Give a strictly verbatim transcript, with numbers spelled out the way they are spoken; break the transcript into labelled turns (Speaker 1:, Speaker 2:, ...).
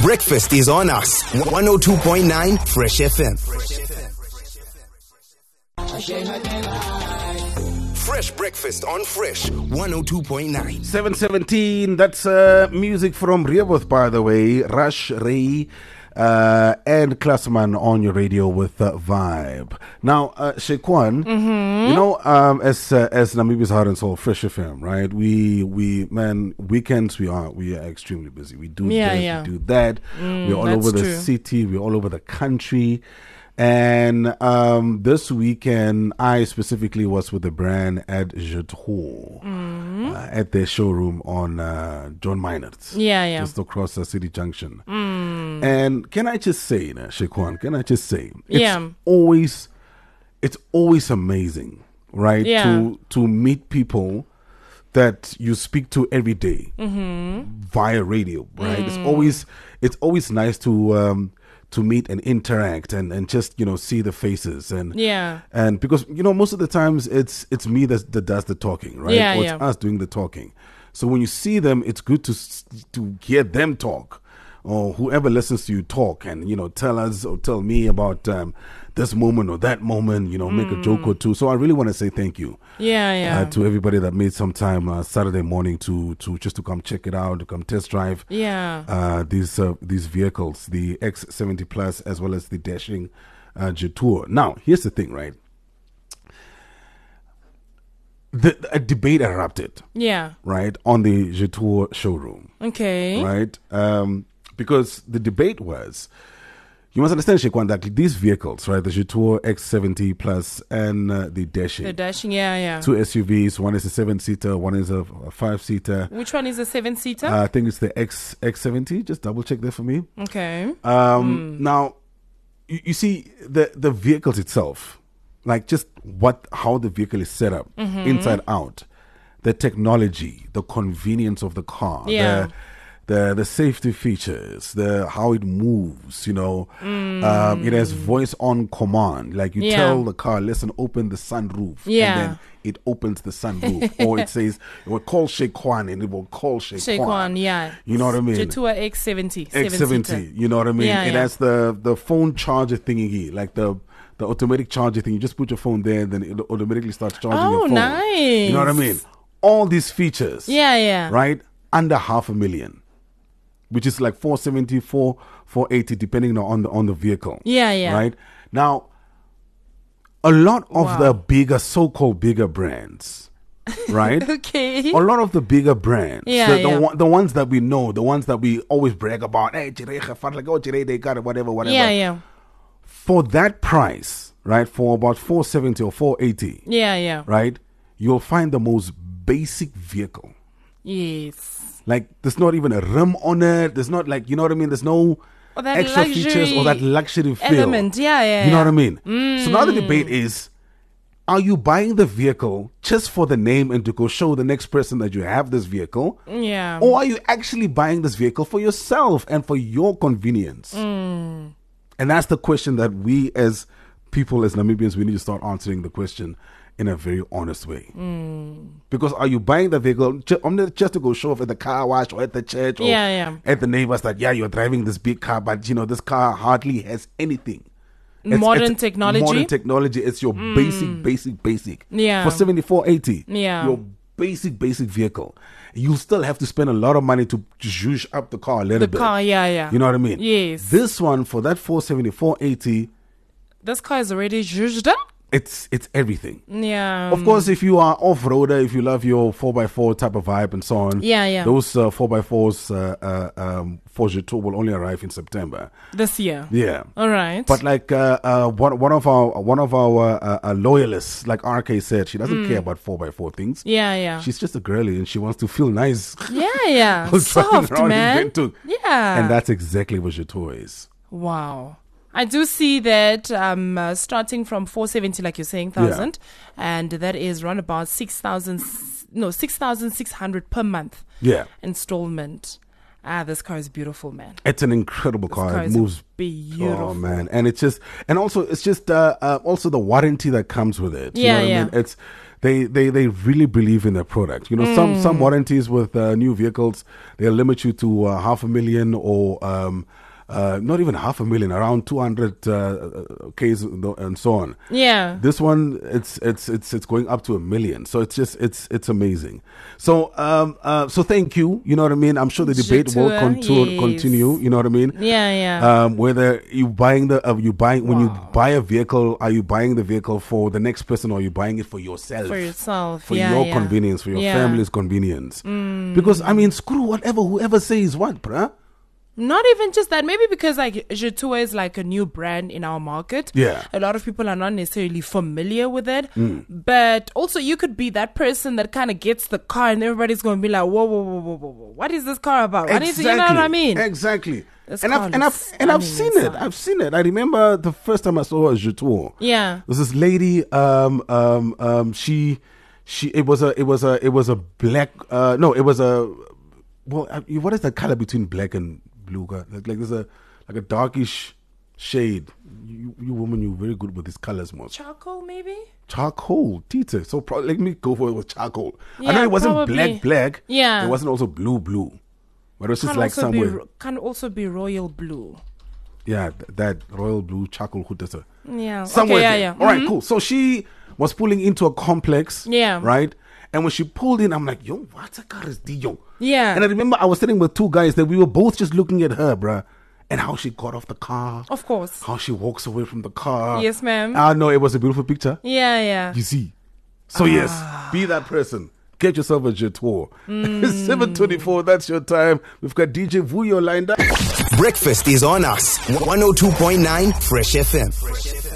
Speaker 1: Breakfast is on us. one oh two point nine Fresh F M. Fresh breakfast on Fresh one oh two point nine.
Speaker 2: seven seventeen, that's uh, music from Rehoboth, by the way. Rush, Ray, uh, and Klassman on your radio with uh, Vibe. Now, uh, Shekwan,
Speaker 3: Mm-hmm.
Speaker 2: you know, um, as uh, as Namibia's Heart and Soul, Fresh F M, right? We, we man, weekends, we are we are extremely busy. We do
Speaker 3: Yeah,
Speaker 2: this,
Speaker 3: yeah.
Speaker 2: we do that.
Speaker 3: Mm,
Speaker 2: we're all
Speaker 3: that's
Speaker 2: over the
Speaker 3: true.
Speaker 2: city, we're all over the country. And um, this weekend, I specifically was with the brand at Jetor,
Speaker 3: Mm-hmm.
Speaker 2: uh, at their showroom on uh, John Meinert's,
Speaker 3: Yeah, yeah.
Speaker 2: just across the City Junction.
Speaker 3: Mm.
Speaker 2: And can I just say, you know, Shekwan, can I just say, it's
Speaker 3: Yeah.
Speaker 2: always, it's always amazing, right?
Speaker 3: Yeah.
Speaker 2: To to meet people that you speak to every day
Speaker 3: Mm-hmm.
Speaker 2: via radio, right?
Speaker 3: Mm.
Speaker 2: It's always it's always nice to um, to meet and interact and, and just, you know, see the faces and
Speaker 3: Yeah.
Speaker 2: and because, you know, most of the times it's it's me that, that does the talking, right?
Speaker 3: Yeah,
Speaker 2: or
Speaker 3: yeah.
Speaker 2: it's us doing the talking. So when you see them, it's good to s- to hear them talk, or whoever listens to you talk, and, you know, tell us or tell me about um, this moment or that moment, you know, make a joke or two. So I really want to say thank you.
Speaker 3: Yeah, yeah.
Speaker 2: Uh, to everybody that made some time uh, Saturday morning to to just to come check it out, to come test drive
Speaker 3: Yeah.
Speaker 2: uh, these uh, these vehicles, the X seventy Plus as well as the dashing uh, Jetor. Now, here's the thing, right? The, a debate erupted,
Speaker 3: Yeah.
Speaker 2: right, on the Jetor showroom,
Speaker 3: Okay.
Speaker 2: right? Um, because the debate was, you must understand, Shekwan, that these vehicles, right, the Jetor X seventy Plus and uh, the dashing,
Speaker 3: The dashing, yeah, yeah.
Speaker 2: two S U Vs. One is a seven-seater, one is a, a five-seater.
Speaker 3: Which one is a seven-seater?
Speaker 2: Uh, I think it's the X X70. Just double check that for me.
Speaker 3: okay.
Speaker 2: Um, Now, you, you see the the vehicles itself, like just what how the vehicle is set up inside out, the technology, the convenience of the car,
Speaker 3: Yeah.
Speaker 2: the the the safety features, the how it moves. You know, um, it has voice on command. Like you
Speaker 3: Yeah.
Speaker 2: tell the car, listen, open the sunroof,
Speaker 3: Yeah.
Speaker 2: and then it opens the sunroof, or it says it will call Shekwan and it will call Shekwan.
Speaker 3: Shekwan, yeah.
Speaker 2: You know what I mean?
Speaker 3: Jetor X seventy.
Speaker 2: X seventy, you know what I mean?
Speaker 3: Yeah,
Speaker 2: it
Speaker 3: yeah.
Speaker 2: has the, the phone charger thingy, like the the automatic charger thing. You just put your phone there, and then it automatically starts charging
Speaker 3: Oh,
Speaker 2: your phone.
Speaker 3: nice.
Speaker 2: You know what I mean? All these features,
Speaker 3: Yeah, yeah.
Speaker 2: right? Under half a million, which is like four seventy-four, four eighty, depending on the on the vehicle.
Speaker 3: Yeah, yeah.
Speaker 2: Right now, a lot of
Speaker 3: Wow.
Speaker 2: the bigger, so-called bigger brands, right?
Speaker 3: Okay.
Speaker 2: A lot of the bigger brands,
Speaker 3: Yeah,
Speaker 2: the, the,
Speaker 3: yeah.
Speaker 2: one- the ones that we know, the ones that we always brag about, hey, Jire, Gefat, like, oh, Jire, they got it, whatever, whatever.
Speaker 3: Yeah, yeah.
Speaker 2: For that price, right, for about four seventy or four eighty,
Speaker 3: Yeah, yeah.
Speaker 2: right, you'll find the most basic vehicle.
Speaker 3: Yes.
Speaker 2: Like, there's not even a rim on it. There's not, like, you know what I mean? There's no
Speaker 3: Or that
Speaker 2: extra features or that
Speaker 3: luxury
Speaker 2: luxury feel.
Speaker 3: element. Yeah, yeah.
Speaker 2: You know
Speaker 3: yeah.
Speaker 2: what I mean? So now the debate is, are you buying the vehicle just for the name and to go show the next person that you have this vehicle?
Speaker 3: Yeah.
Speaker 2: Or are you actually buying this vehicle for yourself and for your convenience?
Speaker 3: Mm.
Speaker 2: And that's the question that we as people, as Namibians, we need to start answering the question in a very honest way.
Speaker 3: Mm.
Speaker 2: Because are you buying the vehicle ju- only just to go show off at the car wash or at the church or
Speaker 3: Yeah, yeah.
Speaker 2: at the neighbors that, yeah, you're driving this big car, but, you know, this car hardly has anything. It's-
Speaker 3: Modern
Speaker 2: it's
Speaker 3: technology?
Speaker 2: Modern technology. It's your basic, basic, basic.
Speaker 3: Yeah.
Speaker 2: For seventy-four eighty.
Speaker 3: Yeah.
Speaker 2: Your basic, basic vehicle. You still have to spend a lot of money to zhuzh up the car a little
Speaker 3: The
Speaker 2: bit.
Speaker 3: car, yeah, yeah.
Speaker 2: You know what I mean?
Speaker 3: Yes.
Speaker 2: This one, for that four seventy, four eighty,
Speaker 3: This car is already judged up.
Speaker 2: it's it's everything.
Speaker 3: Yeah.
Speaker 2: Of course, if you are off-roader, if you love your four by four type of vibe and so on,
Speaker 3: Yeah, yeah.
Speaker 2: those uh, four by fours uh, uh, um, for Jetor will only arrive in September.
Speaker 3: This year.
Speaker 2: Yeah.
Speaker 3: All right.
Speaker 2: But like uh, uh, one one of our one of our uh, uh, loyalists, like R K said, she doesn't care about four by four things.
Speaker 3: yeah, yeah.
Speaker 2: She's just a girly and she wants to feel nice.
Speaker 3: yeah, yeah.
Speaker 2: Driving
Speaker 3: Soft,
Speaker 2: around in
Speaker 3: man.
Speaker 2: Windhoek.
Speaker 3: Yeah.
Speaker 2: And that's exactly what Jetor is.
Speaker 3: Wow. I do see that um, uh, starting from four seventy, like you're saying, thousand, and that is around about six thousand, no, six thousand six hundred per month
Speaker 2: Yeah.
Speaker 3: installment. Ah, this car is beautiful, man.
Speaker 2: It's an incredible
Speaker 3: This
Speaker 2: car.
Speaker 3: car
Speaker 2: It
Speaker 3: is
Speaker 2: moves
Speaker 3: beautiful.
Speaker 2: Oh man, and it's just, and also it's just uh, uh, also the warranty that comes with it. You
Speaker 3: Yeah,
Speaker 2: know what
Speaker 3: yeah.
Speaker 2: I mean? It's they, they, they really believe in their product. You know, mm. some some warranties with uh, new vehicles, they'll limit you to uh, half a million or um, uh, not even half a million, around two hundred uh, Ks and so on.
Speaker 3: Yeah.
Speaker 2: This one, it's it's it's it's going up to a million. So it's just it's it's amazing. So um uh, so thank you. You know what I mean? I'm sure the debate
Speaker 3: Jetour,
Speaker 2: will contour,
Speaker 3: yes.
Speaker 2: continue. You know what I mean?
Speaker 3: Yeah, yeah.
Speaker 2: Um, whether you buying the uh, you buying when
Speaker 3: Wow.
Speaker 2: you buy a vehicle, are you buying the vehicle for the next person, or are you buying it for yourself?
Speaker 3: For yourself,
Speaker 2: for
Speaker 3: yeah,
Speaker 2: your
Speaker 3: yeah.
Speaker 2: convenience, for your
Speaker 3: Yeah.
Speaker 2: family's convenience.
Speaker 3: Mm.
Speaker 2: Because I mean, screw whatever whoever says what, bruh.
Speaker 3: Not even just that. Maybe because like Jetour is like a new brand in our market.
Speaker 2: Yeah.
Speaker 3: A lot of people are not necessarily familiar with it.
Speaker 2: Mm.
Speaker 3: But also you could be that person that kind of gets the car and everybody's going to be like, whoa, whoa, whoa, whoa, whoa, whoa. What is this car about? What is it? You know what I mean?
Speaker 2: Exactly.
Speaker 3: This
Speaker 2: And
Speaker 3: car
Speaker 2: I've, and I've
Speaker 3: looks
Speaker 2: and I've
Speaker 3: stunning
Speaker 2: seen it.
Speaker 3: inside.
Speaker 2: I've seen it. I remember the first time I saw a Jetour.
Speaker 3: Yeah.
Speaker 2: There's this lady. Um. Um. Um. She. She. It was a. It was a. It was a black. Uh. No. It was a. Well. uh, What is the color between black and blue? Like, like there's a like a darkish shade. You, you woman, you're very good with these colors, most.
Speaker 3: Charcoal, maybe?
Speaker 2: Charcoal, Tita. So pro- let me go for it with charcoal. I
Speaker 3: Yeah,
Speaker 2: know it wasn't
Speaker 3: probably.
Speaker 2: black, black.
Speaker 3: Yeah.
Speaker 2: It wasn't also blue, blue. But it was just
Speaker 3: Can
Speaker 2: like
Speaker 3: also be
Speaker 2: somewhere.
Speaker 3: ro- can also be royal blue.
Speaker 2: Yeah, th- that royal blue charcoal hood. That's a
Speaker 3: Yeah.
Speaker 2: somewhere
Speaker 3: okay, yeah,
Speaker 2: there.
Speaker 3: yeah.
Speaker 2: All right,
Speaker 3: Mhm.
Speaker 2: cool. So she was pulling into a complex.
Speaker 3: Yeah.
Speaker 2: Right. And when she pulled in, I'm like, yo, what a car is this, yo?
Speaker 3: Yeah.
Speaker 2: And I remember I was sitting with two guys that we were both just looking at her, bruh, and how she got off the car,
Speaker 3: Of course.
Speaker 2: how she walks away from the car.
Speaker 3: Yes, ma'am.
Speaker 2: I know it was a beautiful picture.
Speaker 3: Yeah, yeah.
Speaker 2: You see. So yes, be that person. Get yourself a Jetour. seven twenty-four, that's your time. We've got D J Vuyo lined up.
Speaker 1: Breakfast is on us. one oh two point nine Fresh F M.